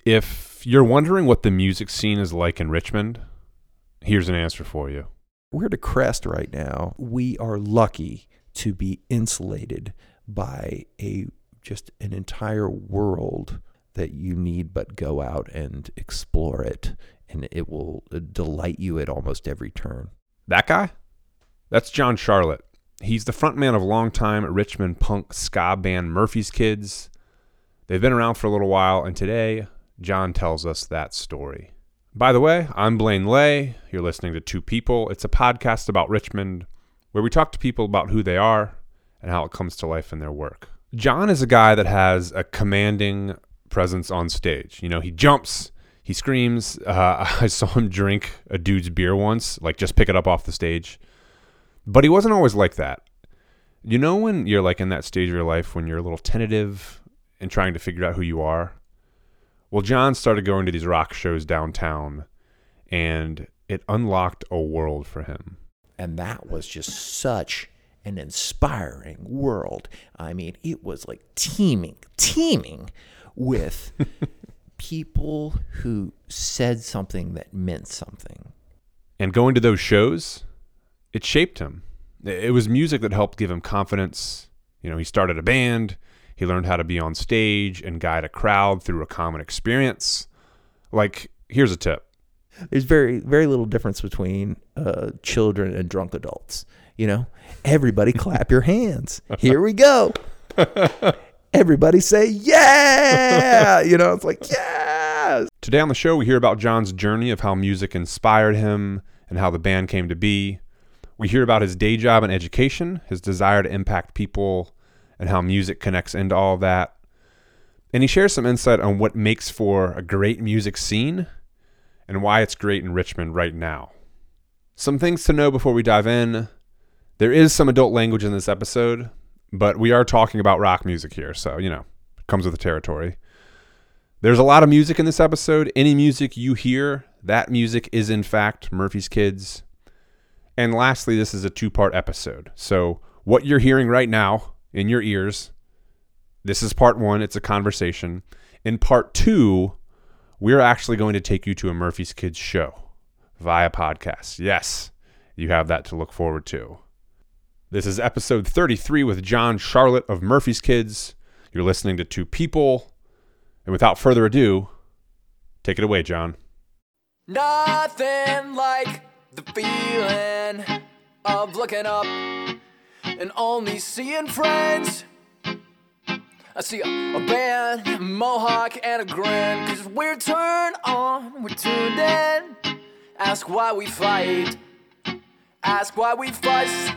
If you're wondering what the music scene is like in Richmond, here's an answer for you. We're depressed right now. We are lucky to be insulated by just an entire world that you need but go out and explore it, and it will delight you at almost every turn. That guy? That's John Charlotte. He's the frontman of longtime Richmond punk ska band Murphy's Kids. They've been around for a little while, and today, John tells us that story. By the way, I'm Blaine Lay. You're listening to Two People. It's a podcast about Richmond where we talk to people about who they are and how it comes to life in their work. John is a guy that has a commanding presence on stage. You know, he jumps, he screams. I saw him drink a dude's beer once, like just pick it up off the stage. But he wasn't always like that. You know when you're like in that stage of your life when you're a little tentative and trying to figure out who you are? Well, John started going to these rock shows downtown, and it unlocked a world for him. And that was just such an inspiring world. I mean, it was like teeming with people who said something that meant something. And going to those shows, it shaped him. It was music that helped give him confidence. You know, he started a band. He learned how to be on stage and guide a crowd through a common experience. Like, here's a tip. There's very, very little difference between children and drunk adults. You know, everybody clap your hands. Here we go. Everybody say, yeah. You know, it's like, yeah. Today on the show, we hear about John's journey of how music inspired him and how the band came to be. We hear about his day job and education, his desire to impact people, and how music connects into all of that. And he shares some insight on what makes for a great music scene and why it's great in Richmond right now. Some things to know before we dive in. There is some adult language in this episode, but we are talking about rock music here, so, you know, it comes with the territory. There's a lot of music in this episode. Any music you hear, that music is in fact Murphy's Kids. And lastly, this is a two-part episode. So what you're hearing right now in your ears, this is part one. It's a conversation. In part two, we're actually going to take you to a Murphy's Kids show via podcast. Yes, you have that to look forward to. This is episode 33 with John Charlotte of Murphy's Kids. You're listening to Two People. And without further ado, take it away, John. Nothing like the feeling of looking up and only seeing friends. I see a band, a mohawk, and a grin. Cause we're turned on, we're tuned in. Ask why we fight, ask why we fuss.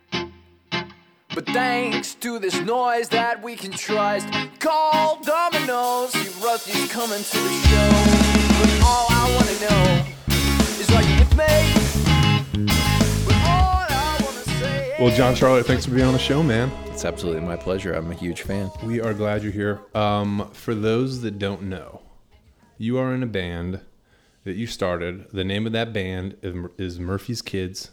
But thanks to this noise that we can trust, call Domino's. See Rusty's coming to the show. But all I wanna know is are you with me? But all I wanna say. Well, John Charlotte, thanks for being on the show, man. It's absolutely my pleasure. I'm a huge fan. We are glad you're here. For those that don't know, you are in a band that you started. The name of that band is Murphy's Kids.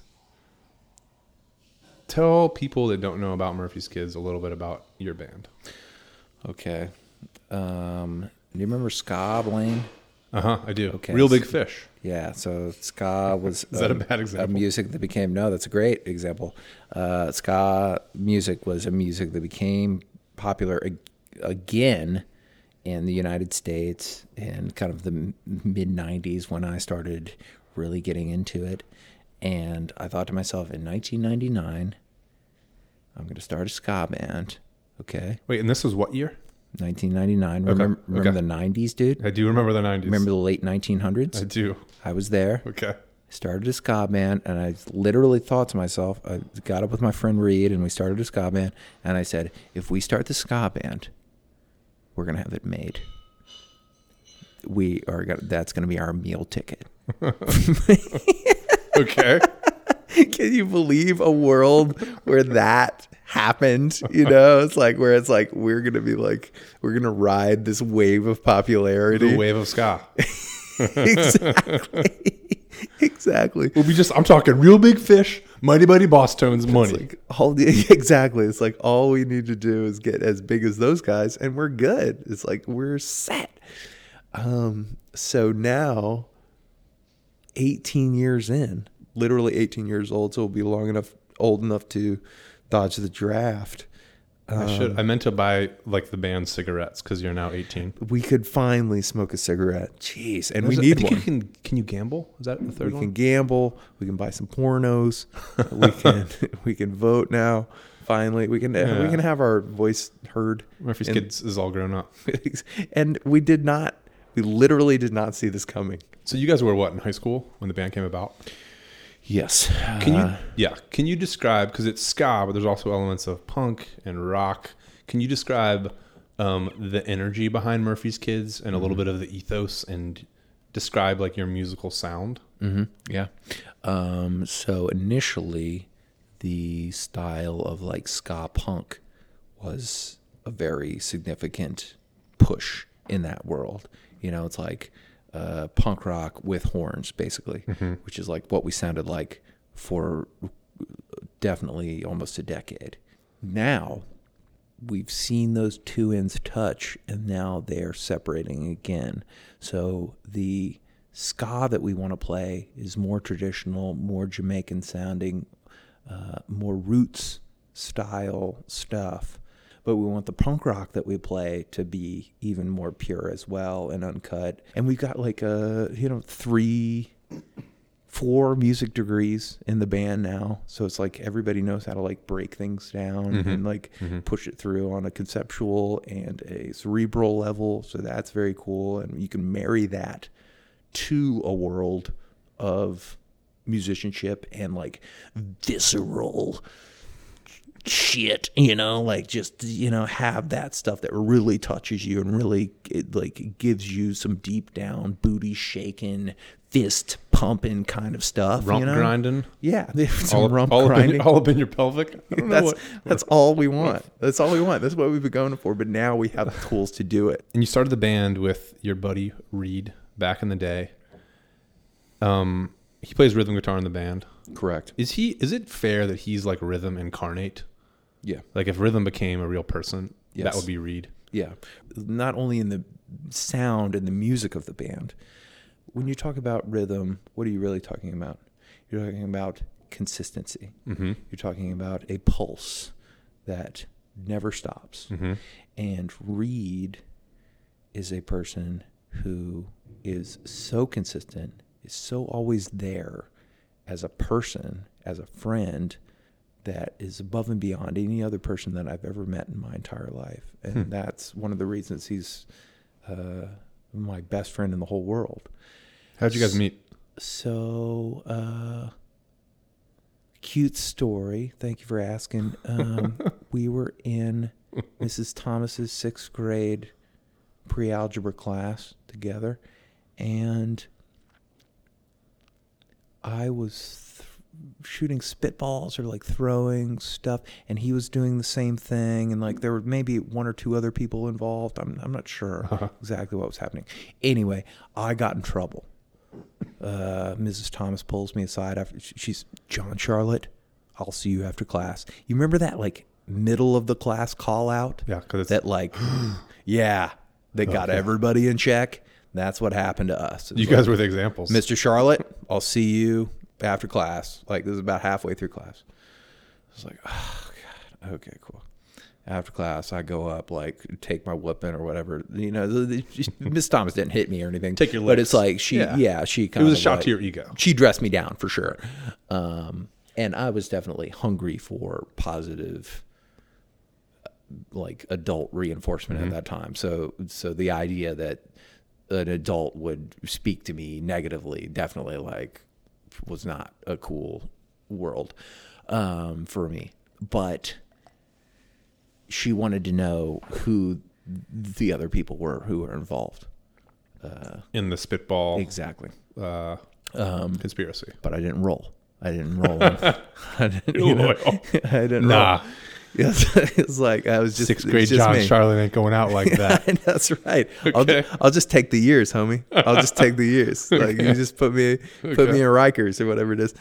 Tell people that don't know about Murphy's Kids a little bit about your band. Okay. Do you remember ska, Blaine? I do. Okay. Real Big Fish. Yeah, so ska was Is that a bad example? a music that became, no, that's a great example. Ska music was a music that became popular again in the United States in kind of the mid-90s when I started really getting into it. And I thought to myself, in 1999, I'm going to start a ska band. Okay. Wait, and this was what year? 1999. Okay. Remember the 90s, dude? I do remember the 90s. Remember the late 1900s? I do. I was there. Okay. Started a ska band, and I literally thought to myself, I got up with my friend Reed, and we started a ska band, and I said, if we start the ska band, we're going to have it made. That's going to be our meal ticket. Okay. Can you believe a world where that happened? You know, it's like where it's like we're gonna ride this wave of popularity. The wave of ska. Exactly. I'm talking Real Big Fish, Mighty Mighty Boss Tones money. Exactly. It's like all we need to do is get as big as those guys and we're good. It's like we're set. So now, 18 years in, literally 18 years old, so we'll be old enough to dodge the draft. I meant to buy like the band cigarettes because you're now 18. We could finally smoke a cigarette. Jeez, and I we need think one. Can you gamble? Is that the third We one? can gamble. We can buy some pornos. we can vote now. Finally, we can have our voice heard. Murphy's Kids is all grown up. And we literally did not see this coming. So you guys were what, in high school when the band came about? Yes. Can you describe, because it's ska, but there's also elements of punk and rock. Can you describe the energy behind Murphy's Kids and a little bit of the ethos, and describe like your musical sound? Mm-hmm. Yeah. So initially, the style of like ska punk was a very significant push in that world. You know, it's like punk rock with horns, basically, which is like what we sounded like for definitely almost a decade. Now, we've seen those two ends touch, and now they're separating again. So the ska that we want to play is more traditional, more Jamaican sounding, more roots style stuff. But we want the punk rock that we play to be even more pure as well and uncut. And we've got like 4 music degrees in the band now. So it's like everybody knows how to like break things down and like push it through on a conceptual and a cerebral level. So that's very cool. And you can marry that to a world of musicianship and like visceral shit, like just, have that stuff that really touches you and really it gives you some deep down booty shaking, fist pumping kind of stuff. Rump grinding? Yeah. Some rump grinding. All up in your pelvic? I don't know that's all we want. That's all we want. That's what we've been going for. But now we have the tools to do it. And you started the band with your buddy Reed back in the day. He plays rhythm guitar in the band. Correct. Is it fair that he's like rhythm incarnate? Yeah. Like if rhythm became a real person, that would be Reed. Yeah. Not only in the sound and the music of the band. When you talk about rhythm, what are you really talking about? You're talking about consistency. Mm-hmm. You're talking about a pulse that never stops. Mm-hmm. And Reed is a person who is so consistent, is so always there as a person, as a friend, that is above and beyond any other person that I've ever met in my entire life. And that's one of the reasons he's my best friend in the whole world. How'd you guys meet? So, cute story. Thank you for asking. We were in Mrs. Thomas's 6th grade pre-algebra class together, and I was shooting spitballs or like throwing stuff, and he was doing the same thing, and like there were maybe 1 or 2 other people involved. I'm not sure exactly what was happening. Anyway, I got in trouble. Mrs. Thomas pulls me aside after she's, John Charlotte, I'll see you after class. You remember that like middle of the class call out? Yeah, because that like, yeah, they got everybody in check. That's what happened to us. You guys were the examples. Mr. Charlotte, I'll see you after class. Like this is about halfway through class. I was like, oh God, okay, cool. After class, I go up, like, take my whooping or whatever. Miss Thomas didn't hit me or anything. Take your licks. But it's like, she kind of. It was a shot to your ego. She dressed me down for sure. And I was definitely hungry for positive, like, adult reinforcement at that time. So the idea that an adult would speak to me negatively definitely, like, was not a cool world for me. But she wanted to know who the other people were who were involved in the spitball exactly conspiracy. But I didn't roll. I didn't roll. I didn't roll. Yes, it's like I was just 6th grade just John me. Charlotte ain't going out like that. That's right. Okay. I'll just take the years, homie. I'll just take the years. Like you just put me in Rikers or whatever it is.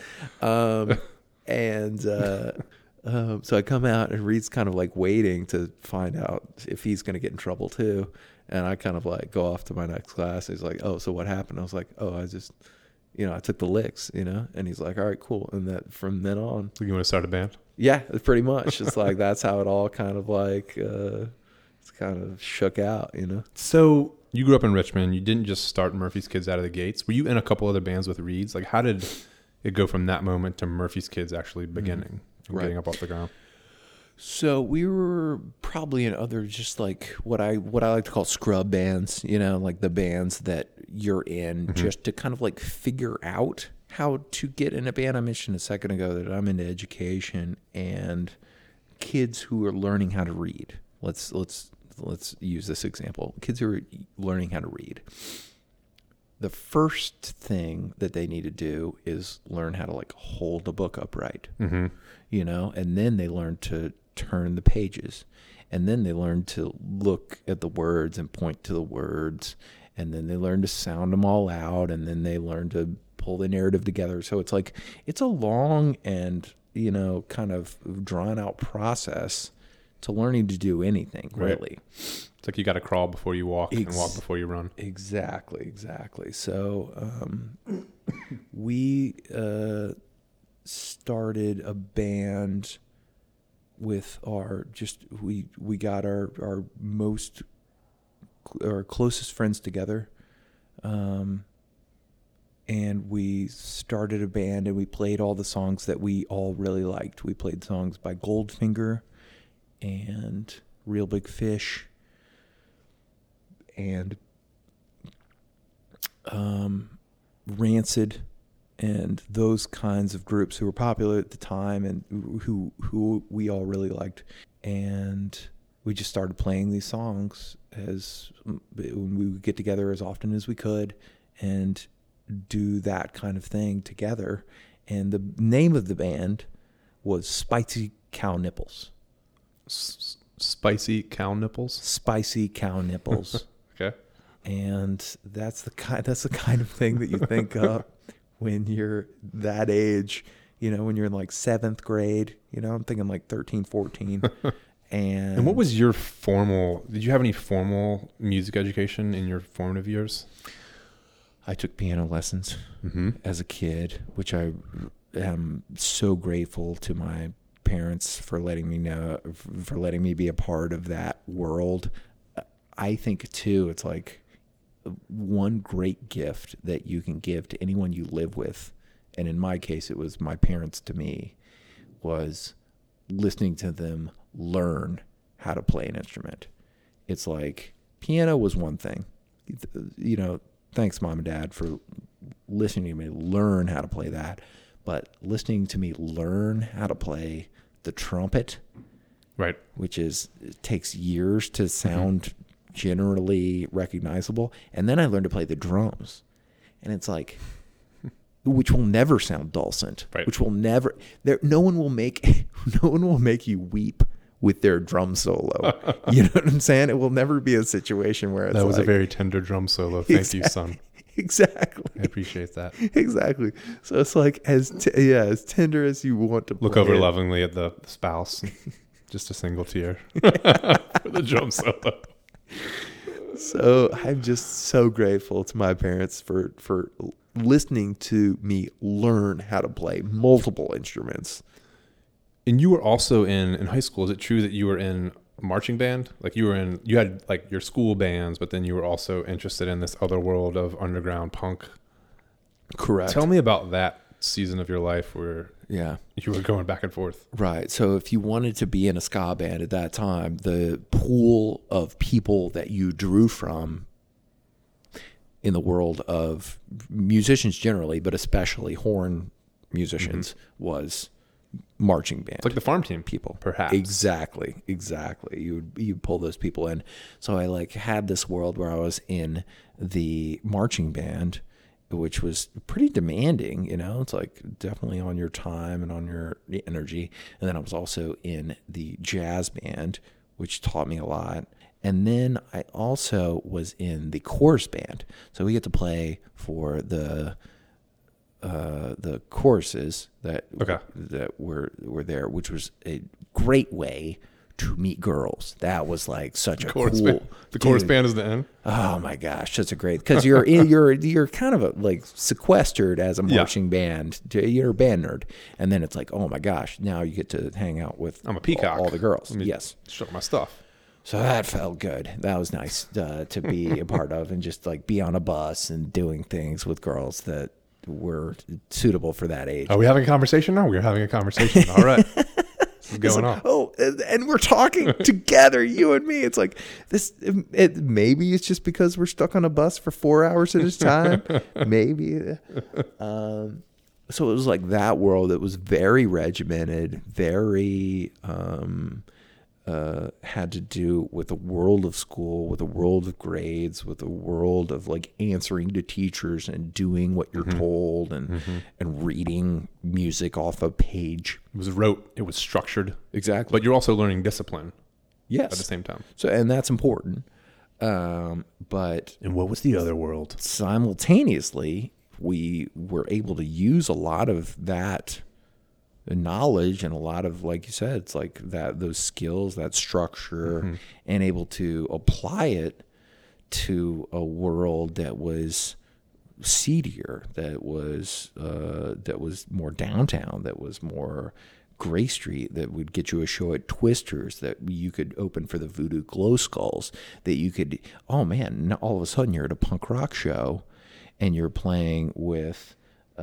So I come out and Reed's kind of like waiting to find out if he's going to get in trouble too. And I kind of like go off to my next class. He's like, oh, so what happened? I was like, oh, I just, I took the licks, And he's like, all right, cool. And that from then on. So you want to start a band? Yeah, pretty much. It's like, that's how it all kind of like, it's kind of shook out, So you grew up in Richmond. You didn't just start Murphy's Kids out of the gates. Were you in a couple other bands with Reeds? Like, how did it go from that moment to Murphy's Kids actually beginning and getting up off the ground? So we were probably in other just like what I like to call scrub bands, like the bands that you're in just to kind of like figure out how to get in a band. I mentioned a second ago that I'm into education and kids who are learning how to read. Let's use this example. Kids who are learning how to read. The first thing that they need to do is learn how to like hold a book upright, and then they learn to turn the pages, and then they learn to look at the words and point to the words, and then they learn to sound them all out, and then they learn to pull the narrative together. So it's like, it's a long and, kind of drawn out process to learning to do anything, really. It's like you got to crawl before you walk and walk before you run. Exactly. So we started a band with we got our closest friends together, and we started a band, and we played all the songs that we all really liked. We played songs by Goldfinger and Real Big Fish and Rancid, and those kinds of groups who were popular at the time and who we all really liked. And we just started playing these songs when we would get together as often as we could and do that kind of thing together. And the name of the band was Spicy Cow Nipples. Spicy Cow Nipples? Spicy Cow Nipples. Okay. And that's the kind of thing that you think of when you're that age, when you're in like 7th grade, I'm thinking like 13, 14. And what was your did you have any formal music education in your formative years? I took piano lessons as a kid, which I am so grateful to my parents for letting me be a part of that world. I think too, it's like one great gift that you can give to anyone you live with, and in my case it was my parents to me, was listening to them learn how to play an instrument. It's like piano was one thing, thanks mom and dad for listening to me learn how to play that, but listening to me learn how to play the trumpet, right, which it takes years to sound generally recognizable, and then I learned to play the drums, and it's like, which will never sound dulcet, right, which will never no one will make you weep with their drum solo. You know what I'm saying? It will never be a situation where it's that was like, a very tender drum solo. Thank you, son. Exactly. I appreciate that. Exactly. So it's like as tender as you want to look play over it. lovingly at the spouse. Just a single tear for the drum solo. So I'm just so grateful to my parents for listening to me learn how to play multiple instruments. And you were also in high school. Is it true that you were in a marching band? Like you had like your school bands, but then you were also interested in this other world of underground punk. Correct. Tell me about that season of your life where you were going back and forth. Right. So if you wanted to be in a ska band at that time, the pool of people that you drew from in the world of musicians generally, but especially horn musicians, was marching band. It's like the farm team people, perhaps. Exactly. You'd pull those people in. So I like had this world where I was in the marching band, which was pretty demanding, it's like definitely on your time and on your energy. And then I was also in the jazz band, which taught me a lot. And then I also was in the chorus band. So we get to play for the choruses that were there, which was a great way to meet girls. That was like such a Chorus cool. band. The chorus dude, band is the end. Oh my gosh, that's a great, because you're kind of like sequestered as a marching band. You're a band nerd, and then it's like, oh my gosh, now you get to hang out with I'm a peacock. all the girls. Let me Yes, show my stuff. so that felt good. That was nice to be a part of, and just like be on a bus and doing things with girls that were suitable for that age. Are we having a conversation now? We're having a conversation. All right. What's going on? Oh, and we're talking together, you and me. It's like this. Maybe it's just because we're stuck on a bus for 4 hours at a time. Maybe. So it was like that world. It was very regimented, very had to do with the world of school, with the world of grades, with the world of like answering to teachers and doing what you're told, and reading music off a page. It was rote. It was structured. Exactly. But you're also learning discipline Yes. at the same time. So, and that's important. But And what was the other world? simultaneously, we were able to use a lot of that knowledge and a lot of, like you said, it's like that, those skills, that structure, and able to apply it to a world that was seedier, that was more downtown, that was more Gray Street, that would get you a show at Twisters, that you could open for the Voodoo Glow Skulls, that you could, oh man, now all of a sudden you're at a punk rock show and you're playing with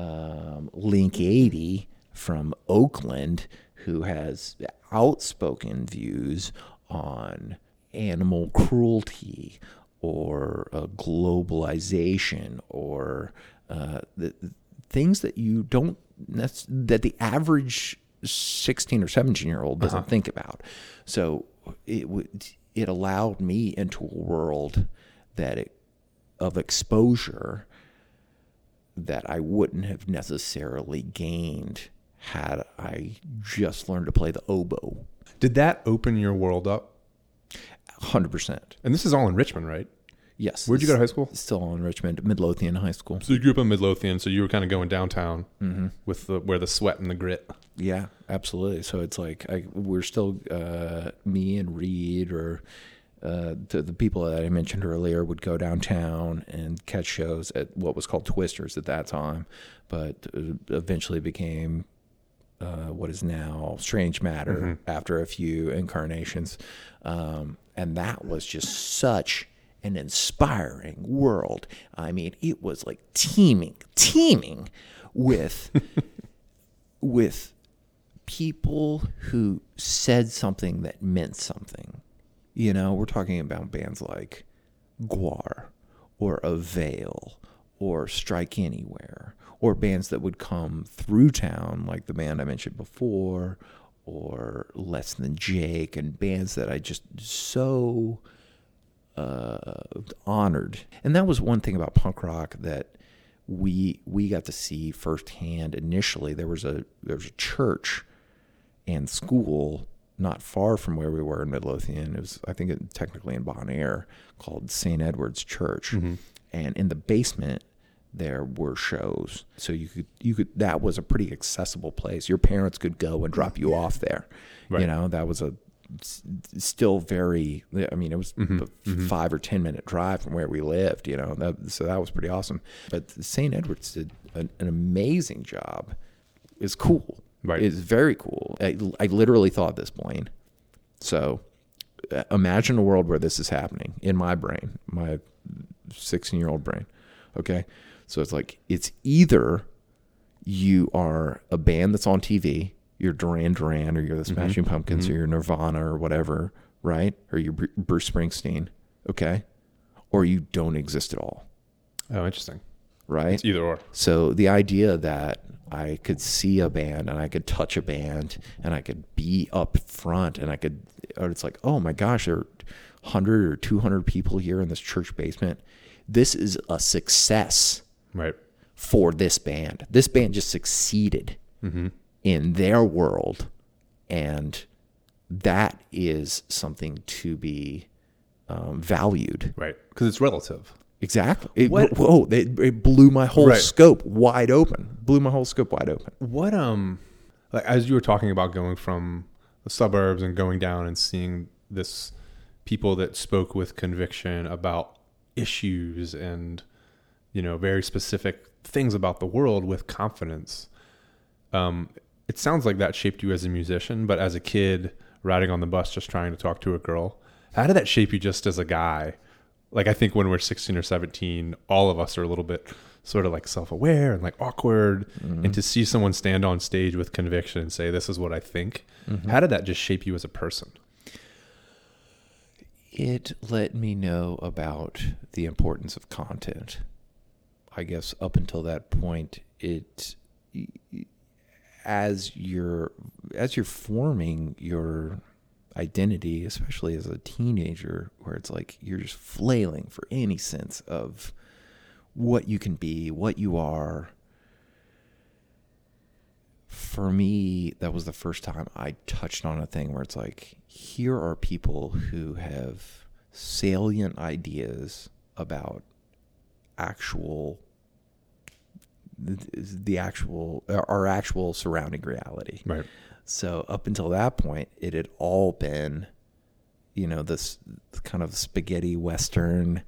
Link 80 from Oakland, who has outspoken views on animal cruelty or globalization, or the things that you don't, that the average 16 or 17-year-old doesn't think about. So it allowed me into a world of exposure that I wouldn't have necessarily gained had I just learned to play the oboe. Did that open your world up? 100%. And this is all in Richmond, right? Yes. Where'd you go to high school? Still in Richmond, Midlothian High School. So you grew up in Midlothian, so you were kind of going downtown with where the sweat and the grit. Yeah, absolutely. So it's like we're still, me and Reed, or the people that I mentioned earlier, would go downtown and catch shows at what was called Twisters at that time, but eventually became what is now Strange Matter after a few incarnations. And that was just such an inspiring world. I mean, it was like teeming with with people who said something that meant something. You know, we're talking about bands like Gwar or Avail or Strike Anywhere, or bands that would come through town like the band I mentioned before, or Less Than Jake, and bands that I just so honored. And that was one thing about punk rock that we got to see firsthand initially. There was a church and school not far from where we were in Midlothian. It was, I think, technically in Bon Air, called St. Edward's Church. And in the basement there were shows. So you could that was a pretty accessible place. Your parents could go and drop you off there. Right. You know, that was still very, I mean, it was a 5 or 10 minute drive from where we lived, you know, so that was pretty awesome. But St. Edward's did an amazing job. It's cool. Right. It's very cool. I literally thought this, Blaine. So imagine a world where this is happening in my brain, my 16-year-old brain. Okay. So it's like, it's either you are a band that's on TV, you're Duran Duran, or you're the Smashing Pumpkins, or you're Nirvana, or whatever, right? Or you're Bruce Springsteen, okay? Or you don't exist at all. Oh, interesting. Right? It's either or. So the idea that I could see a band and I could touch a band and I could be up front and or it's like, oh my gosh, there are 100 or 200 people here in this church basement. This is a success. Right. For this band. This band just succeeded in their world, and that is something to be valued. Right. Because it's relative. Exactly. It blew my whole scope wide open. What, like, as you were talking about going from the suburbs and going down and seeing this people that spoke with conviction about issues and, very specific things about the world with confidence. It sounds like that shaped you as a musician, but as a kid riding on the bus, just trying to talk to a girl, how did that shape you just as a guy? Like, I think when we're 16 or 17, all of us are a little bit sort of like self-aware and like awkward. Mm-hmm. And to see someone stand on stage with conviction and say, this is what I think. Mm-hmm. How did that just shape you as a person? It let me know about the importance of content. I guess up until that point, as you're forming your identity, especially as a teenager, where it's like you're just flailing for any sense of what you can be, what you are. For me, that was the first time I touched on a thing where it's like, here are people who have salient ideas about our actual surrounding reality. Right. So up until that point, it had all been, this kind of spaghetti Western,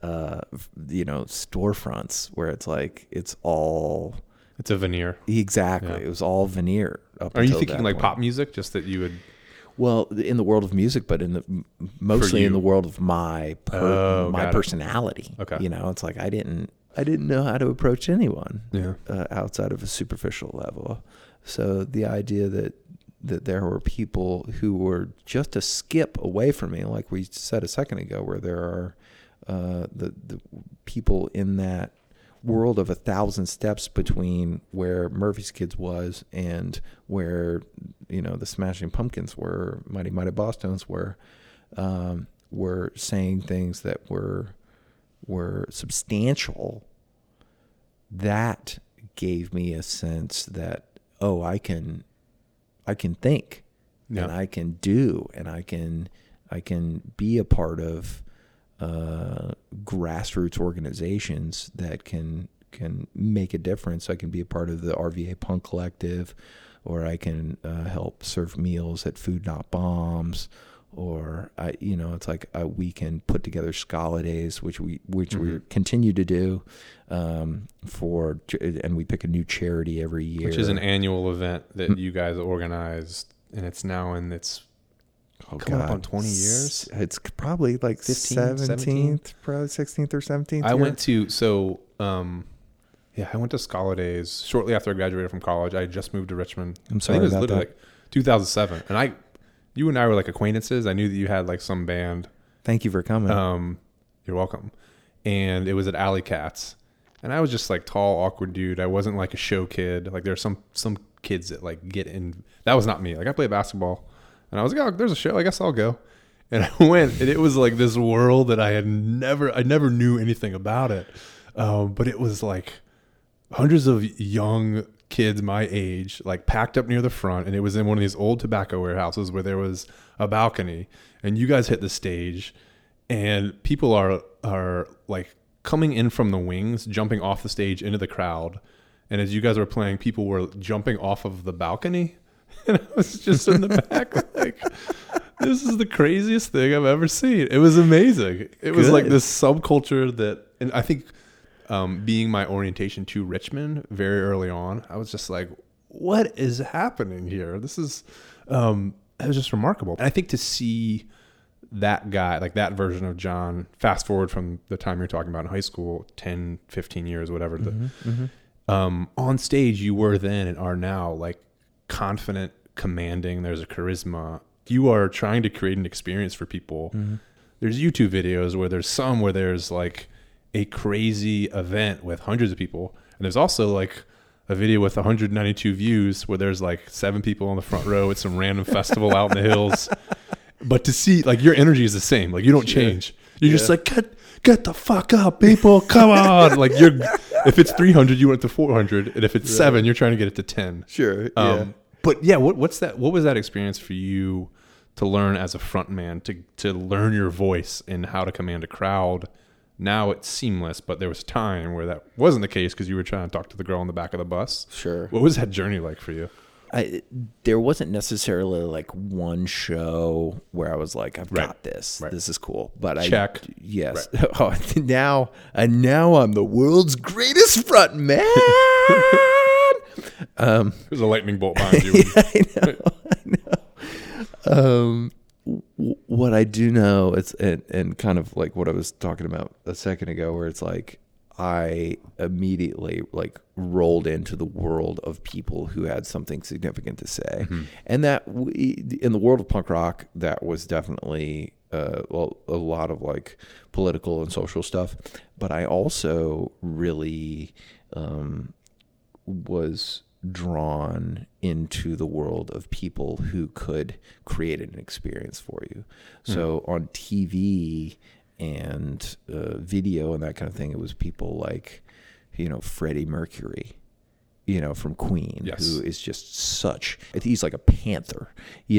storefronts where it's like, it's a veneer. Exactly. Yeah. It was all veneer. Are you thinking like pop music? Just that you would. Well, in the world of music, but mostly in the world of my personality. Okay. It's like I didn't know how to approach anyone outside of a superficial level. So the idea that there were people who were just a skip away from me, like we said a second ago, where there are the people in that world of 1,000 steps between where Murphy's Kids was and where the Smashing Pumpkins were, Mighty Mighty Bosstones were saying things that were substantial. That gave me a sense that I can think, and I can do, and I can be a part of grassroots organizations that can make a difference. I can be a part of the RVA Punk Collective, or I can help serve meals at Food Not Bombs, or it's like we can put together Scala Days, which we continue to do, and we pick a new charity every year, which is an annual event that you guys organized, and it's now in its coming up on 20 years. It's probably like 17th, probably 16th or 17th. I went to Scala Days shortly after I graduated from college. I just moved to Richmond. I'm sorry, I think it was about literally that. like 2007, and you and I were like acquaintances. I knew that you had like some band. Thank you for coming. You're welcome. And it was at Alley Cats, and I was just like tall, awkward dude. I wasn't like a show kid. Like there are some kids that like get in. That was not me. Like I played basketball, and I was like, oh, there's a show. I guess I'll go. And I went, and it was like this world that I never knew anything about it. But it was like hundreds of young kids my age, like packed up near the front, and it was in one of these old tobacco warehouses where there was a balcony, and you guys hit the stage, and people are like coming in from the wings, jumping off the stage into the crowd, and as you guys were playing, people were jumping off of the balcony, and I was just in the back like, this is the craziest thing I've ever seen. It was amazing. It was like this subculture that, and I think being my orientation to Richmond very early on, I was just like, what is happening here? This is, it was just remarkable. And I think to see that guy, like that version of John, fast forward from the time you're talking about in high school, 10, 15 years, whatever, on stage you were then and are now, like confident, commanding, there's a charisma. You are trying to create an experience for people. Mm-hmm. There's YouTube videos where there's like a crazy event with hundreds of people, and there's also like a video with 192 views where there's like 7 people on the front row at some random festival out in the hills. But to see, like, your energy is the same. Like, you don't change. You're just like, get the fuck up, people. Come on. Like, if it's 300, you went to 400, and if it's 7, you're trying to get it to 10. Sure. But yeah, what was that experience for you to learn as a front man, to learn your voice and how to command a crowd? Now it's seamless, but there was a time where that wasn't the case because you were trying to talk to the girl in the back of the bus. Sure. What was that journey like for you? there wasn't necessarily like one show where I was like, I've got this. Right. This is cool. But Check. Yes. Right. Oh, now I'm the world's greatest front man. There's a lightning bolt behind you. I know. What I do know is, and kind of like what I was talking about a second ago, where it's like I immediately like rolled into the world of people who had something significant to say, and that in the world of punk rock, that was definitely a lot of like political and social stuff. But I also really was drawn into the world of people who could create an experience for you. So on TV and video and that kind of thing, it was people like, Freddie Mercury, from Queen, who is just he's like a panther,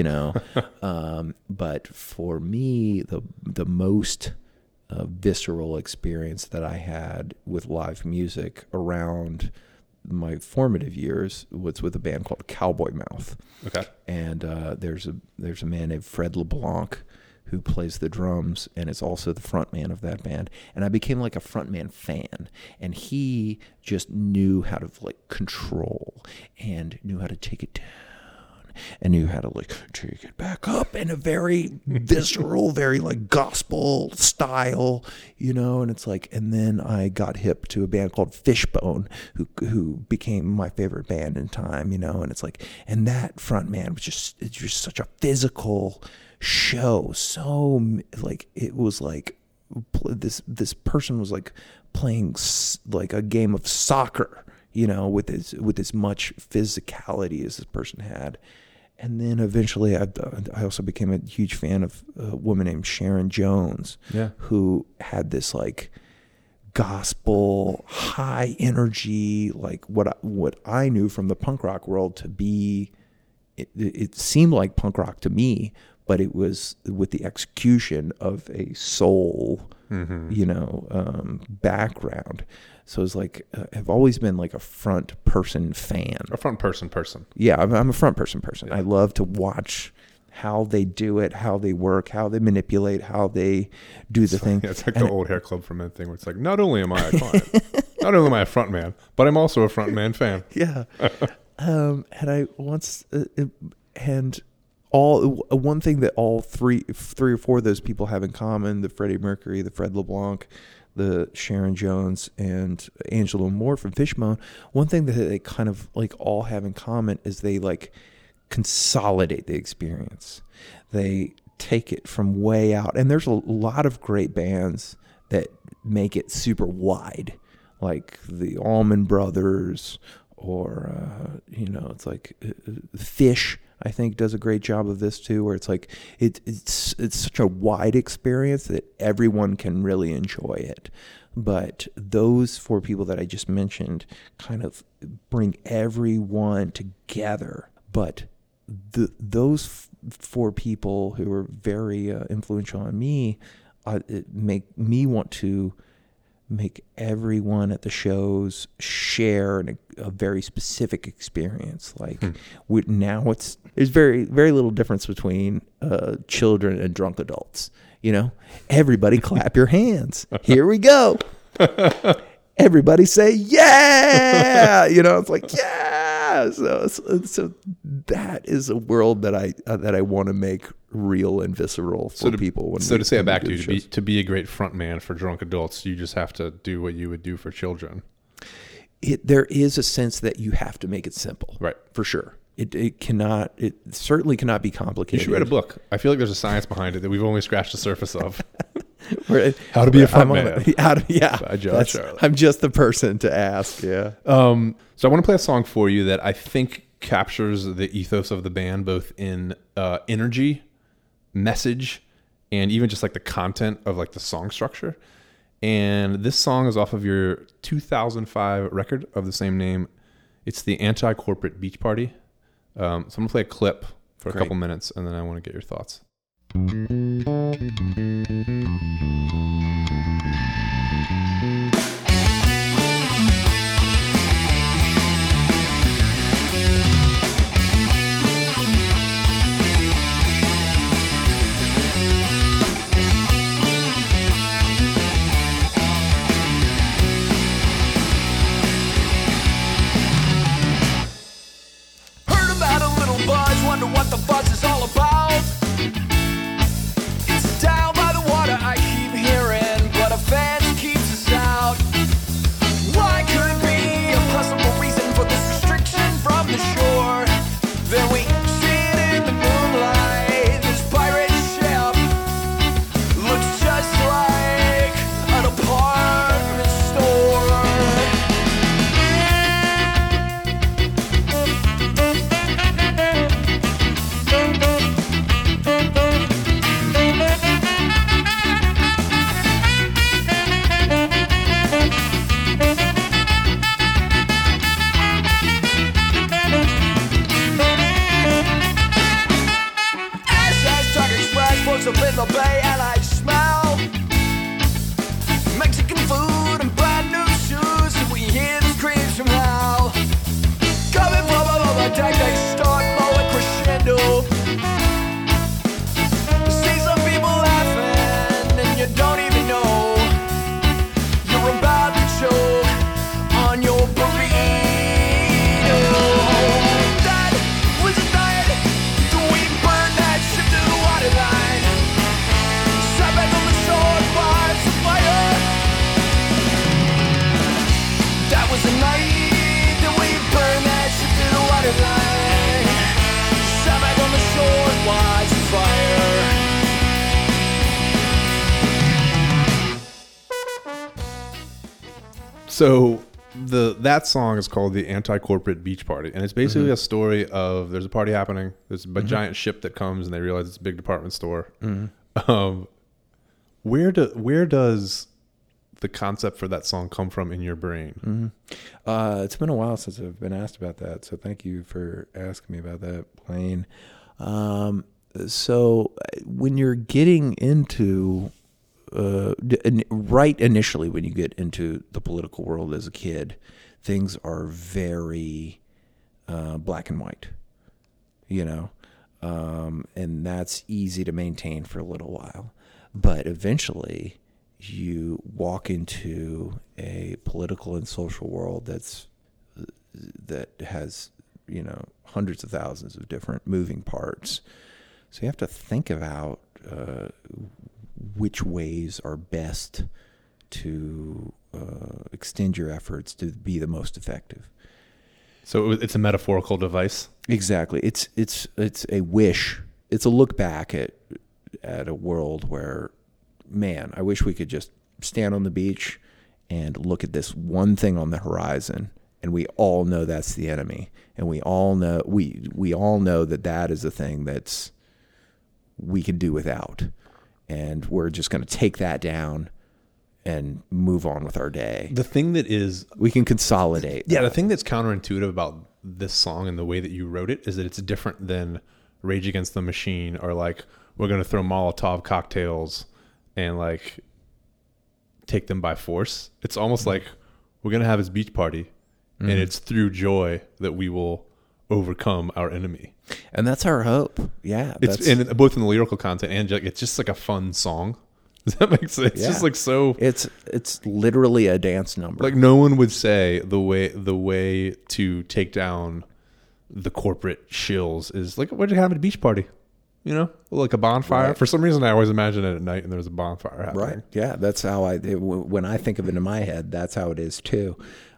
but for me, the most visceral experience that I had with live music around my formative years was with a band called Cowboy Mouth. Okay. And there's a man named Fred LeBlanc who plays the drums and is also the front man of that band. And I became like a frontman fan. And he just knew how to like control and knew how to take it down and knew how to like take it back up in a very visceral, very like gospel style, and it's like, and then I got hip to a band called Fishbone who became my favorite band in time, and it's like, and that front man was it's just such a physical show. So like, it was like this person was like playing like a game of soccer, with as much physicality as this person had. And then eventually I also became a huge fan of a woman named Sharon Jones, who had this like gospel, high energy, like what I knew from the punk rock world to be, it seemed like punk rock to me, but it was with the execution of a soul, background. So it's like, I've always been like a front person fan. A front person. Yeah, I'm a front person. Yeah. I love to watch how they do it, how they work, how they manipulate, how they do the thing. Yeah, it's like the old Hair Club for Men thing where it's like, not only am I a client, not only am I a front man, but I'm also a front man fan. Yeah. And I once, and one thing that all three or four of those people have in common, the Freddie Mercury, the Fred LeBlanc, the Sharon Jones, and Angela Moore from Fishbone, one thing that they kind of like all have in common is they like consolidate the experience. They take it from way out. And there's a lot of great bands that make it super wide, like the Allman Brothers, or, it's like Fish, I think, does a great job of this too, where it's like it's such a wide experience that everyone can really enjoy it. But those four people that I just mentioned kind of bring everyone together. But those four people who are very influential on me make me want to make everyone at the shows share a very specific experience. Like now there's very, very little difference between children and drunk adults. Everybody clap your hands. Here we go. Everybody say, yeah, it's like, yeah. So that is a world that I want to make real and visceral for people. To say it back to you, to be a great front man for drunk adults, you just have to do what you would do for children. There is a sense that you have to make it simple. Right. For sure. It certainly cannot be complicated. You should write a book. I feel like there's a science behind it that we've only scratched the surface of. How to be a front man. I'm just the person to ask. Yeah. So I want to play a song for you that I think captures the ethos of the band, both in energy, message, and even just like the content of like the song structure. And this song is off of your 2005 record of the same name. It's the Anti-Corporate Beach Party. So I'm going to play a clip for a couple minutes, and then I want to get your thoughts. So that song is called The Anti-Corporate Beach Party, and it's basically a story of there's a party happening, there's a giant ship that comes, and they realize it's a big department store. Where does the concept for that song come from in your brain? It's been a while since I've been asked about that, so thank you for asking me about that, Blaine. So when you're getting into right initially, when you get into the political world as a kid, things are very black and white, and that's easy to maintain for a little while. But eventually you walk into a political and social world that has, hundreds of thousands of different moving parts. So you have to think about which ways are best to extend your efforts to be the most effective. So it's a metaphorical device. Exactly. It's a wish. It's a look back at a world where, man, I wish we could just stand on the beach and look at this one thing on the horizon, and we all know that's the enemy, and we all know we all know that is a thing that's we can do without. And we're just going to take that down and move on with our day. The thing that is... We can consolidate. Yeah, the thing that's counterintuitive about this song and the way that you wrote it is that it's different than Rage Against the Machine, or like, we're going to throw Molotov cocktails and like take them by force. It's almost like we're going to have this beach party, and it's through joy that we will overcome our enemy. And that's our hope. Yeah. It's both in the lyrical content and it's just like a fun song. Does that make sense? It's just like so. It's literally a dance number. Like no one would say the way to take down the corporate shills is like, we're just having a beach party, like a bonfire. Right. For some reason, I always imagine it at night and there's a bonfire happening. Right. Yeah. That's how when I think of it in my head, that's how it is too.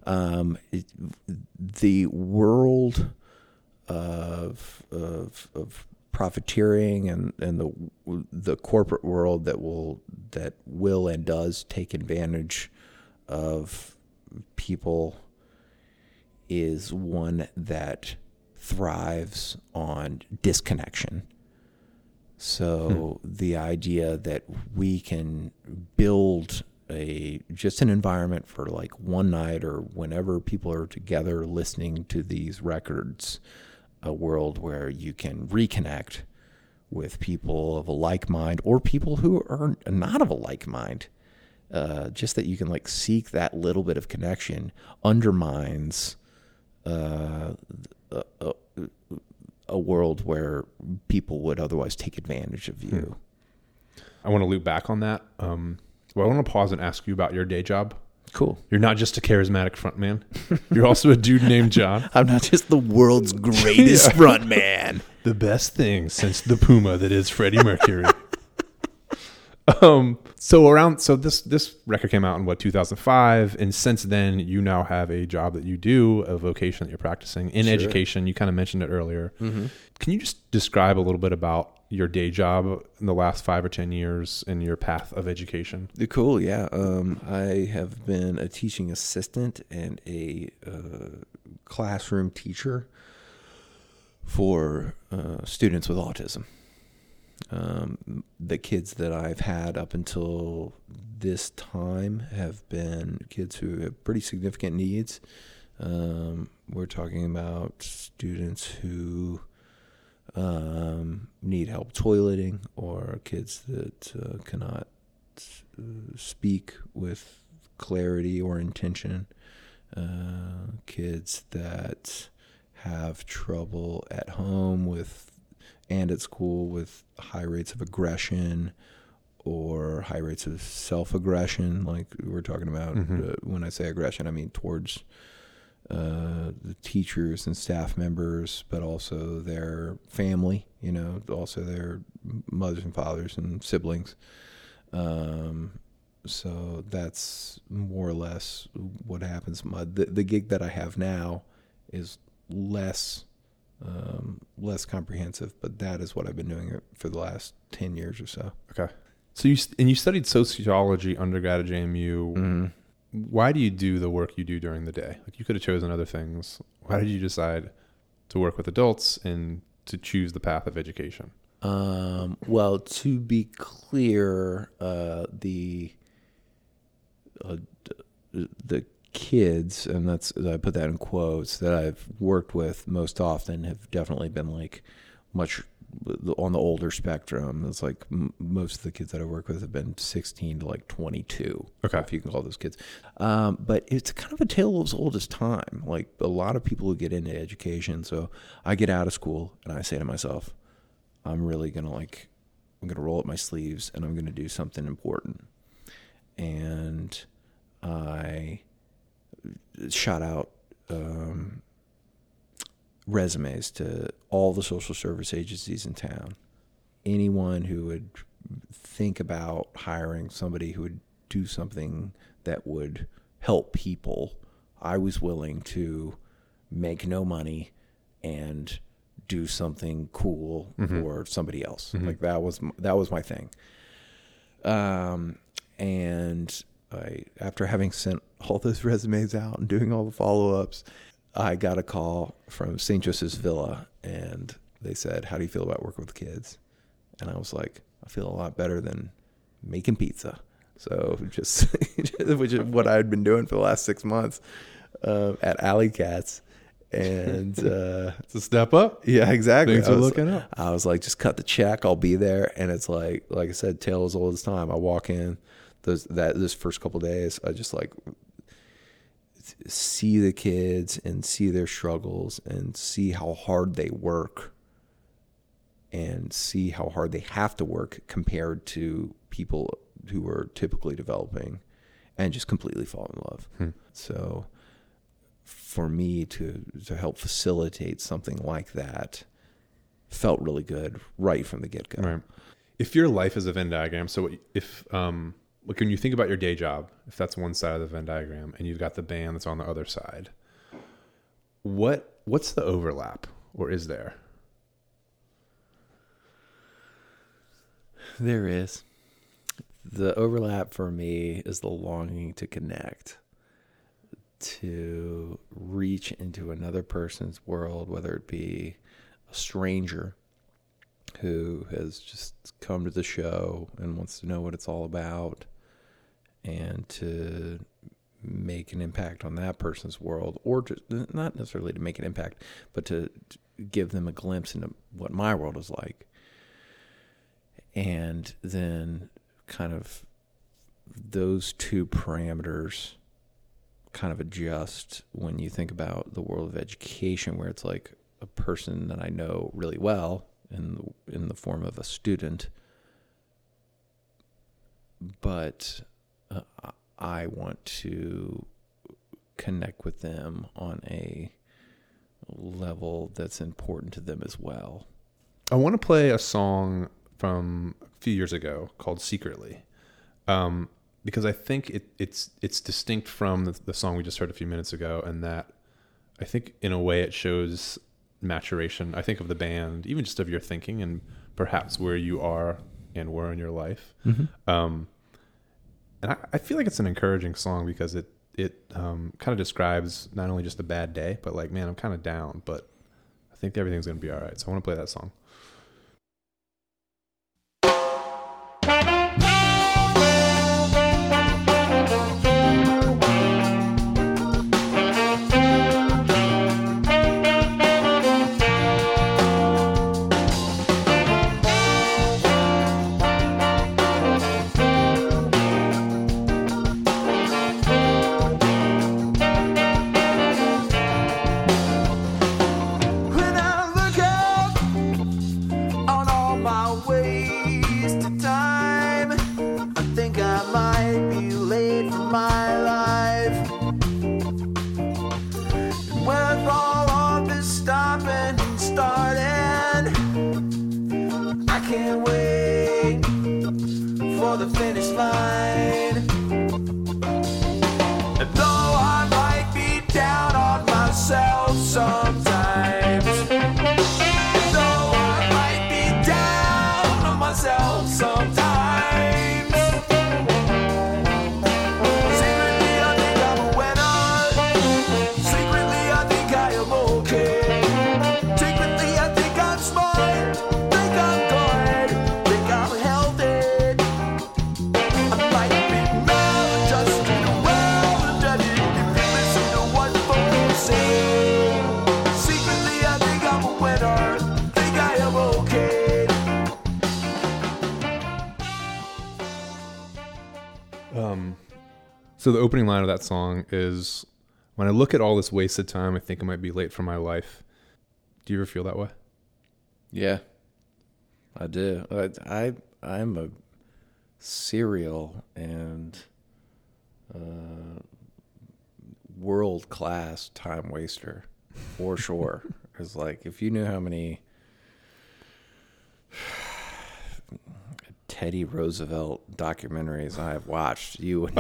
The world of profiteering and the corporate world that will and does take advantage of people is one that thrives on disconnection. So the idea that we can build just an environment for like one night or whenever people are together listening to these records, a world where you can reconnect with people of a like mind or people who are not of a like mind. Just that you can like seek that little bit of connection undermines a world where people would otherwise take advantage of you. I want to loop back on that. Well, I want to pause and ask you about your day job. Cool. You're not just a charismatic frontman. You're also a dude named John. I'm not just the world's greatest frontman. The best thing since the Puma that is Freddie Mercury. So this record came out in 2005, and since then you now have a job that you do, a vocation that you're practicing in education. You kind of mentioned it earlier. Can you just describe a little bit about your day job in the last 5 or 10 years in your path of education? Cool. Yeah. I have been a teaching assistant and a classroom teacher for students with autism. The kids that I've had up until this time have been kids who have pretty significant needs. We're talking about students who need help toileting, or kids that cannot speak with clarity or intention, kids that have trouble at home and at school with high rates of aggression or high rates of self-aggression, like we're talking about. When I say aggression, I mean towards the teachers and staff members, but also their family, also their mothers and fathers and siblings. So that's more or less what happens. The gig that I have now is less comprehensive, but that is what I've been doing for the last 10 years or so. Okay. So you studied sociology undergrad at JMU. why do you do the work you do during the day? Like, you could have chosen other things. Why did you decide to work with adults and to choose the path of education? Well, to be clear, the kids, and I put that in quotes, that I've worked with most often have definitely been like much on the older spectrum. It's like most of the kids that I work with have been 16 to like 22, Okay. if you can call those kids. But it's kind of a tale as old as time. Like, a lot of people who get into education. So I get out of school and I say to myself, I'm really going to roll up my sleeves and I'm going to do something important. And I shot out resumes to all the social service agencies in town. Anyone who would think about hiring somebody who would do something that would help people, I was willing to make no money and do something cool for somebody else. Like, that was my thing. And after having sent all those resumes out and doing all the follow-ups, I got a call from St. Joseph's Villa, and they said, "How do you feel about working with kids?" And I was like, "I feel a lot better than making pizza." So just, which is what I had been doing for the last 6 months at Alley Cats. And It's a step up. yeah, exactly. Things are looking up. I was like, just cut the check, I'll be there. And it's like I said, tale as old as time. I walk in this first couple of days, I just like see the kids and see their struggles and see how hard they work and see how hard they have to work compared to people who are typically developing, and just completely fall in love. So for me to help facilitate something like that felt really good right from the get-go. Right. If your life is a Venn diagram, so if like, when you think about your day job, if that's one side of the Venn diagram and you've got the band that's on the other side, what's the overlap, or is there? There is. The overlap for me is the longing to connect, to reach into another person's world, whether it be a stranger who has just come to the show and wants to know what it's all about, and to make an impact on that person's world, or just not necessarily to make an impact, but to give them a glimpse into what my world is like. And then kind of those two parameters kind of adjust when you think about the world of education, where it's like a person that I know really well in the form of a student, but I want to connect with them on a level that's important to them as well. I want to play a song from a few years ago called Secretly, because I think it's distinct from the song we just heard a few minutes ago, and that I think in a way it shows maturation. I think of the band, even just of your thinking and perhaps where you are and were in your life. And I feel like it's an encouraging song because it kind of describes not only just a bad day, but like, man, I'm kind of down, but I think everything's going to be all right. So I want to play that song. When I look up So the opening line of that song is, "When I look at all this wasted time, I think I might be late for my life." Do you ever feel that way? Yeah, I do. I'm a serial and world-class time waster, for sure. It's like, if you knew how many Teddy Roosevelt documentaries I have watched, you would know.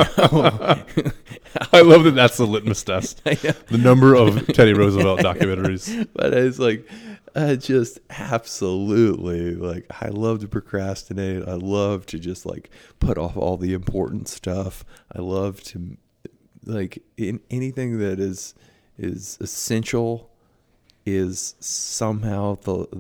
I love that that's the litmus test. The number of Teddy Roosevelt documentaries. But it's like, just absolutely, like, I love to procrastinate. I love to just, like, put off all the important stuff. I love to, like, in anything that is essential is somehow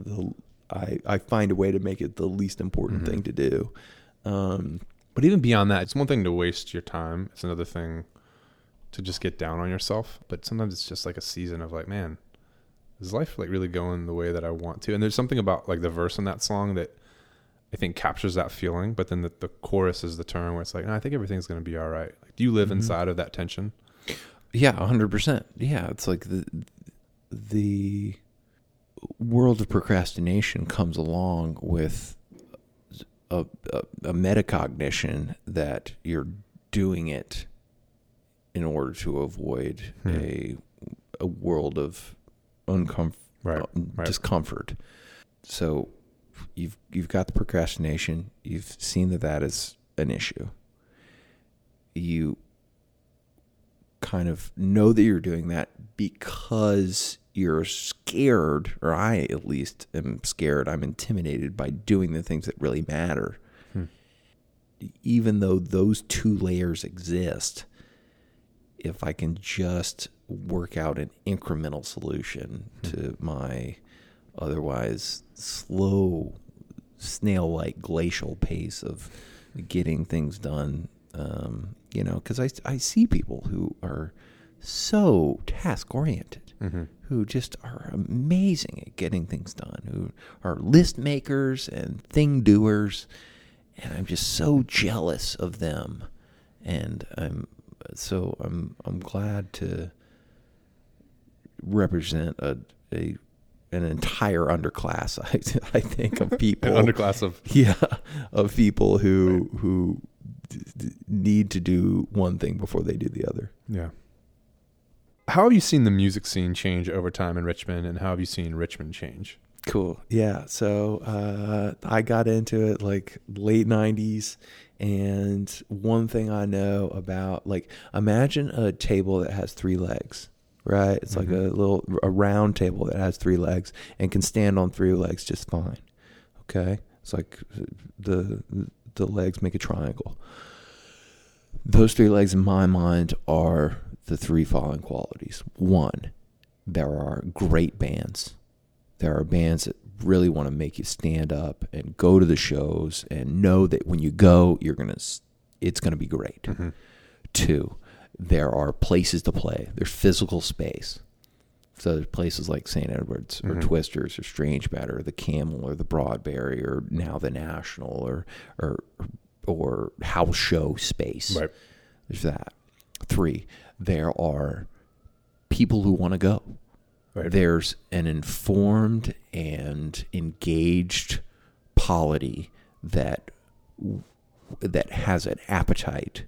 I find a way to make it the least important thing to do. But even beyond that, it's one thing to waste your time. It's another thing to just get down on yourself. But sometimes it's just like a season of like, man, is life like really going the way that I want to? And there's something about like the verse in that song that I think captures that feeling. But then the chorus is the turn where it's like, no, I think everything's going to be all right. Like, do you live inside of that tension? Yeah, 100%. Yeah, it's like the world of procrastination comes along with a metacognition that you're doing it in order to avoid a world of discomfort. So you've got the procrastination. You've seen that is an issue. You kind of know that you're doing that because you're scared, or I at least am scared. I'm intimidated by doing the things that really matter. Even though those two layers exist, if I can just work out an incremental solution to my otherwise slow, snail-like glacial pace of getting things done, because I see people who are so task-oriented, who just are amazing at getting things done, who are list makers and thing doers, and I'm just so jealous of them. And I'm glad to represent an entire underclass, I think, of people. An underclass of people who need to do one thing before they do the other. Yeah. How have you seen the music scene change over time in Richmond, and how have you seen Richmond change? Cool. Yeah. So I got into it like late 90s. And one thing I know about, like, imagine a table that has three legs, right? It's like a round table that has three legs and can stand on three legs just fine. Okay. It's like the legs make a triangle. Those three legs in my mind are the three following qualities. One, there are great bands. There are bands that really want to make you stand up and go to the shows and know that when you go, it's going to be great. Two, there are places to play. There's physical space. So there's places like St. Edwards or Twisters or Strange Matter or the Camel or the Broadberry or now the National or house show space. Right. There's that. Three, there are people who want to go. Right. There's an informed and engaged polity that has an appetite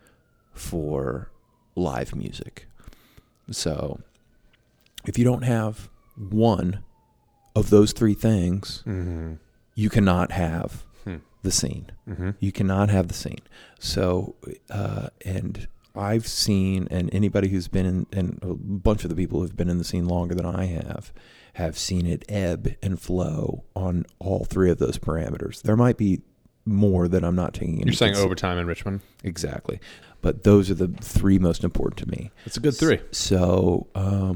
for live music. So if you don't have one of those three things, you cannot have the scene. You cannot have the scene. So, and I've seen, and anybody who's been in, and a bunch of the people who've been in the scene longer than I have seen it ebb and flow on all three of those parameters. There might be more that I'm not taking into. You're saying overtime in Richmond? Exactly. But those are the three most important to me. It's a good three. So,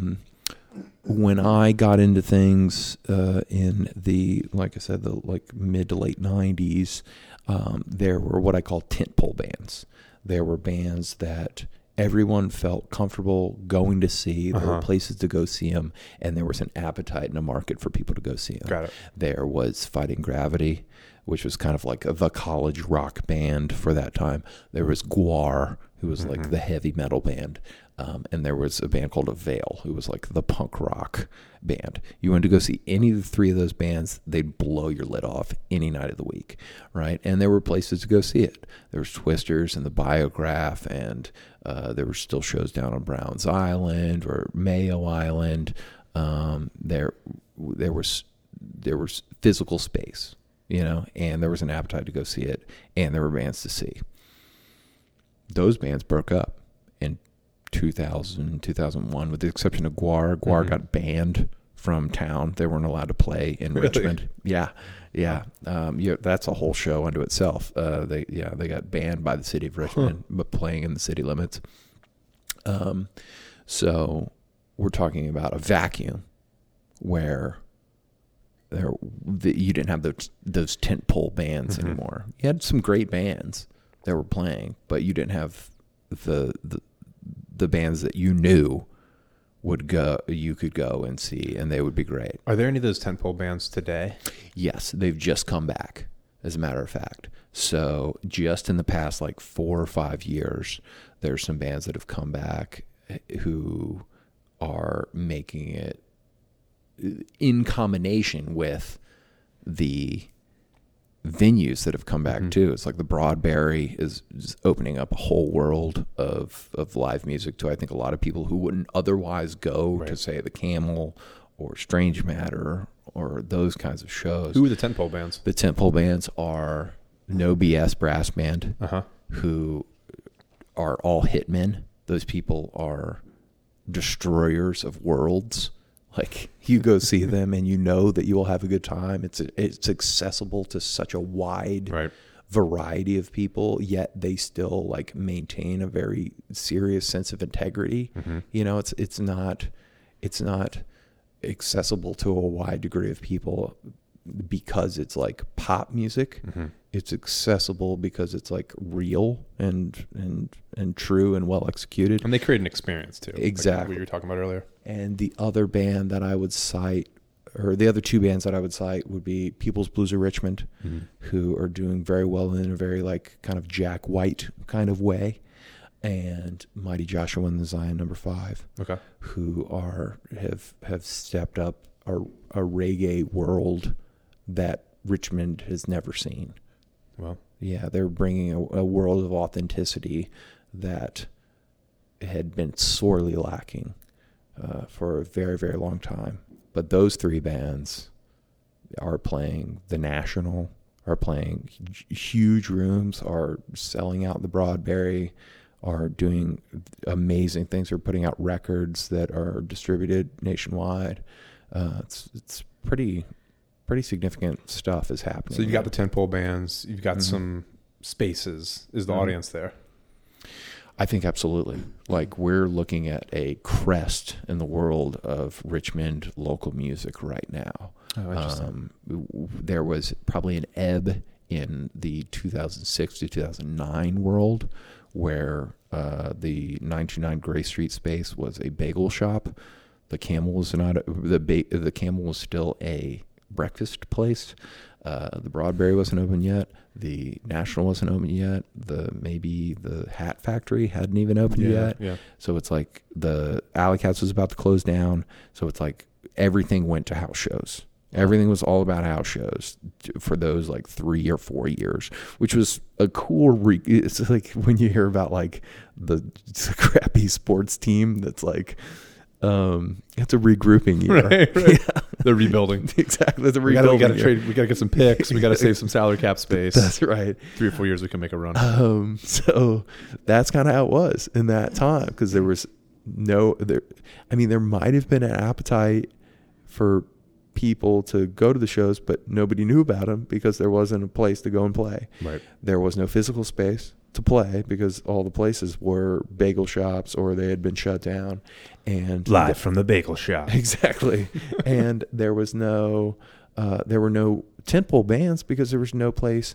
when I got into things in the, like I said, the mid to late 90s, there were what I call tentpole bands. There were bands that everyone felt comfortable going to see. There were places to go see them, and there was an appetite and a market for people to go see them. Got it. There was Fighting Gravity, which was kind of like the college rock band for that time. There was Gwar, who was like the heavy metal band. And there was a band called Avail, who was like the punk rock band. You wanted to go see any of the three of those bands, they'd blow your lid off any night of the week, right? And there were places to go see it. There was Twisters and the Biograph, and there were still shows down on Browns Island or Mayo Island. There was physical space, you know, and there was an appetite to go see it, and there were bands to see. Those bands broke up in 2000, 2001, with the exception of Gwar. Gwar got banned from town. They weren't allowed to play in Richmond. Yeah. That's a whole show unto itself. They got banned by the city of Richmond, but playing in the city limits. So we're talking about a vacuum where you didn't have those tentpole bands anymore. You had some great bands that were playing, but you didn't have the bands that you knew you could go and see, and they would be great. Are there any of those tentpole bands today? Yes, they've just come back, as a matter of fact. So just in the past, like 4 or 5 years, there's some bands that have come back who are making it in combination with the venues that have come back too. It's like the Broadberry is opening up a whole world of live music to, I think, a lot of people who wouldn't otherwise go to, say, the Camel or Strange Matter or those kinds of shows. Who are the tentpole bands? The tentpole bands are No BS Brass Band, who are all hitmen. Those people are destroyers of worlds. Like, you go see them and you know that you will have a good time. It's accessible to such a wide variety of people, yet they still like maintain a very serious sense of integrity. You know, it's not accessible to a wide degree of people because it's like pop music. It's accessible because it's like real and true and well executed. And they create an experience too. Exactly. Like what you were talking about earlier. And the other band that I would cite, or the other two bands that I would cite, would be People's Blues of Richmond, who are doing very well in a very like kind of Jack White kind of way, and Mighty Joshua and the Zion No. 5, who have stepped up a reggae world that Richmond has never seen. Well, yeah, they're bringing a world of authenticity that had been sorely lacking for a very, very long time. But those three bands are playing the National, are playing huge rooms, are selling out the Broadberry, are doing amazing things. They're putting out records that are distributed nationwide. It's pretty significant stuff is happening. So you've got the tentpole bands, you've got some spaces. Is the audience there? I think absolutely. Like, we're looking at a crest in the world of Richmond local music right now. Oh, interesting. There was probably an ebb in the 2006 to 2009 world where the 929 Gray Street space was a bagel shop. The Camel was the Camel was still a breakfast place. The Broadberry wasn't open yet. The National wasn't open yet. Maybe the Hat Factory hadn't even opened yet. Yeah. So it's like the Alley Cats was about to close down. So it's like everything went to house shows. Everything was all about house shows for those like 3 or 4 years, which was a cool. It's like when you hear about like the crappy sports team that's like, it's a regrouping year. Right. Yeah. They're rebuilding. Exactly. It's a rebuilding. We got to trade. We got to get some picks. We got to save some salary cap space. That's right. 3 or 4 years, we can make a run. So that's kind of how it was in that time, because there was there might have been an appetite for people to go to the shows, but nobody knew about them because there wasn't a place to go and play. Right. There was no physical space to play because all the places were bagel shops or they had been shut down. And Live from the bagel shop. Exactly. And there were no tentpole bands because there was no place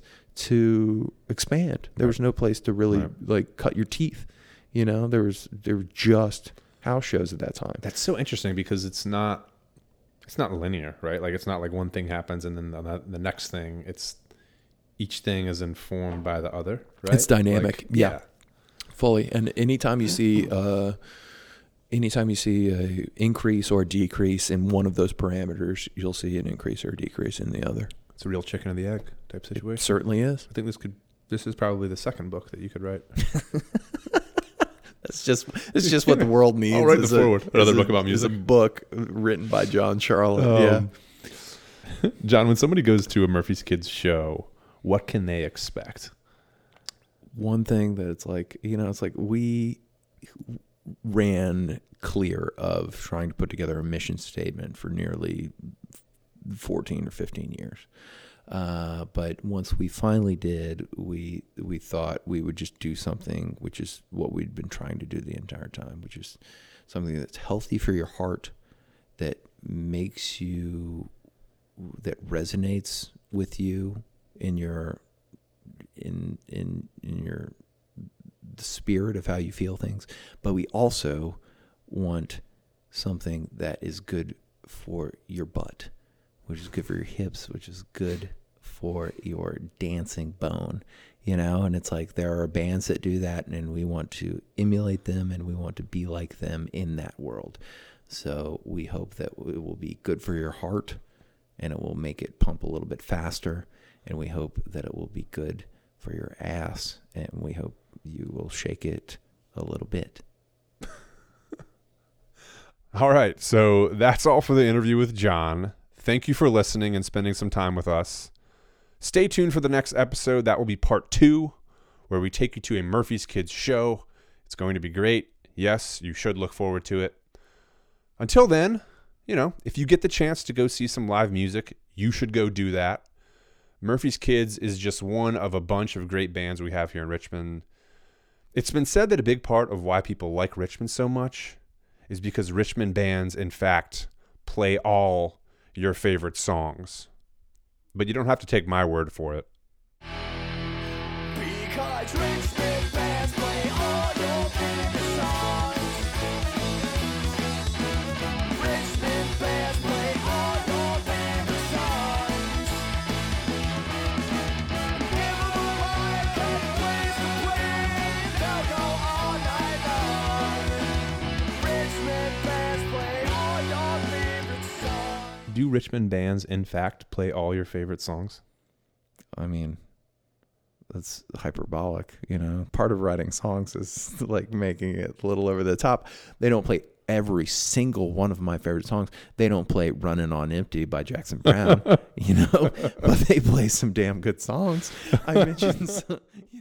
to expand. There was no place to really like cut your teeth. You know, there were just house shows at that time. That's so interesting because it's not linear, right? Like, it's not like one thing happens and then the next thing. each thing is informed by the other, right? It's dynamic. Like, yeah, fully. And anytime you see a increase or decrease in one of those parameters, you'll see an increase or decrease in the other. It's a real chicken and the egg type situation. It certainly is. I think this is probably the second book that you could write. It's just what the world needs. I'll write the forward. Another book about music. It's a book written by John Charlotte. John, when somebody goes to a Murphy's Kids show, what can they expect? One thing that it's like we ran clear of trying to put together a mission statement for nearly 14 or 15 years. But once we finally did, we thought we would just do something, which is what we'd been trying to do the entire time, which is something that's healthy for your heart, that makes you, that resonates with you in your the spirit of how you feel things. But we also want something that is good for your butt, which is good for your hips, which is good for your dancing bone, and it's like there are bands that do that, and we want to emulate them, and we want to be like them in that world. So we hope that it will be good for your heart, and it will make it pump a little bit faster, and we hope that it will be good for your ass, and we hope you will shake it a little bit. All right, so that's all for the interview with John. Thank you for listening and spending some time with us. Stay tuned for the next episode. That will be part 2, where we take you to a Murphy's Kids show. It's going to be great. Yes, you should look forward to it. Until then, if you get the chance to go see some live music, you should go do that. Murphy's Kids is just one of a bunch of great bands we have here in Richmond. It's been said that a big part of why people like Richmond so much is because Richmond bands, in fact, play all your favorite songs. But you don't have to take my word for it. Because Richmond bands play all your favorite songs. Richmond bands play all your favorite songs. Give them a mic and place to play. They'll go all night long. Richmond bands play all your favorite songs. Do Richmond bands, in fact, play all your favorite songs? I mean, that's hyperbolic, Part of writing songs is like making it a little over the top. They don't play every single one of my favorite songs. They don't play Running on Empty by Jackson Browne, but they play some damn good songs. I mentioned some,